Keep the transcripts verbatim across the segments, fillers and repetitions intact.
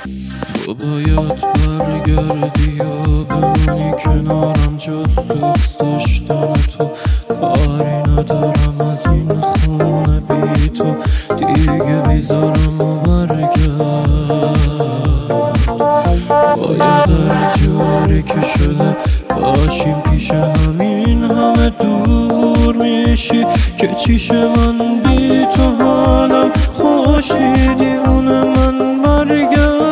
تو باید برگردی یا بمونی کنارم، جز دوست داشتن تو کاری ندارم از این خونه بی تو دیگه، بیزارم و برگرد. باید هر جوری که شده باشیم پیش همین همه دور میشی که چیش من بی تو حالم خوشی، دیوونه من برگرد.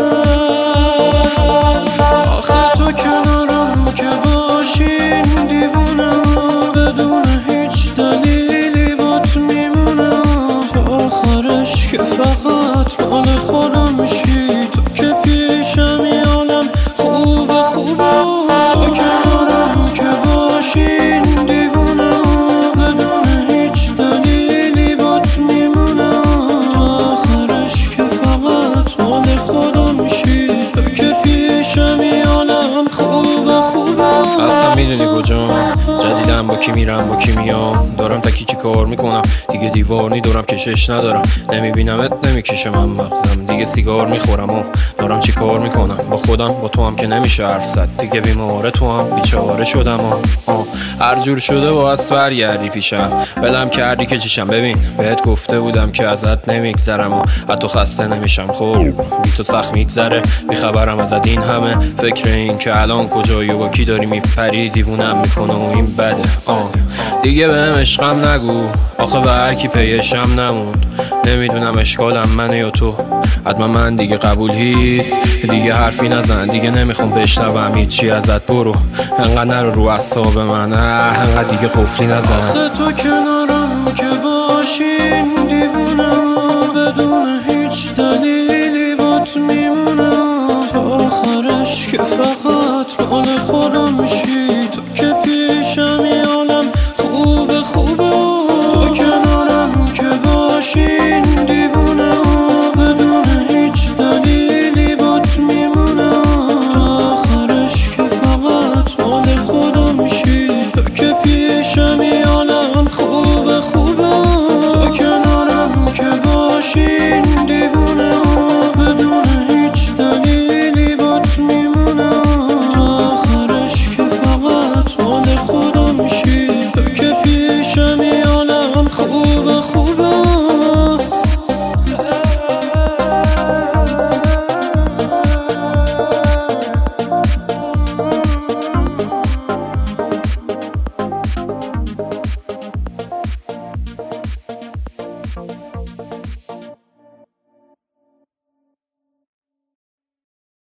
آخه تو کنارم که باشین دیوونم، بدون هیچ دلیلی بات میمونم تا آخرش که فقط مال خودم میشی. تو که پیشمی عالم خوبه خوبه، تو کنارم که باشین دیوونم، بدون هیچ دلیلی بات میمونم تا آخرش که فقط مال خودم میشی. تو که پیشمی عالم خوبه خوبه. اصلا میدونی کجام، جدیدم با کی میرم با کی میام، دارم تکی چی کار میکنم دیگه، دیوار نی دورم کشش ندارم، نمیبینمت نمیکشه من مغزم، دیگه سیگار میخورم و دارم چی کار میکنم با خودم، با تو هم که نمیشه حرف زد دیگه، بیماره تو هم بیچاره شدم و هر جور شده با از برگردی پیشم، بلم کردی که چیشم. ببین بهت گفته بودم که ازت نمیگذرم و حتی خسته نمیشم، خب بی تو سخت میگذره، بیخبرم ازت این همه، فکر این که الان کجایی و با کی داری میپری، دیوونم میکنه و این بده. آه دیگه بهم عشقم نگو، آخه به هر کی پیشم نموند، نمیدونم اشکالم منه یا تو، حتما من دیگه قبول هیست، دیگه حرفی نزن دیگه نمیخوام بشنوم هیچی ازت، برو انقدر نرو رو اعصاب من، انقدر دیگه قفلی نزن. آخه تو کنارم که باشین دیوونم، بدون هیچ دلیلی بات میمونم تا آخرش که فقط مال خودم میشی.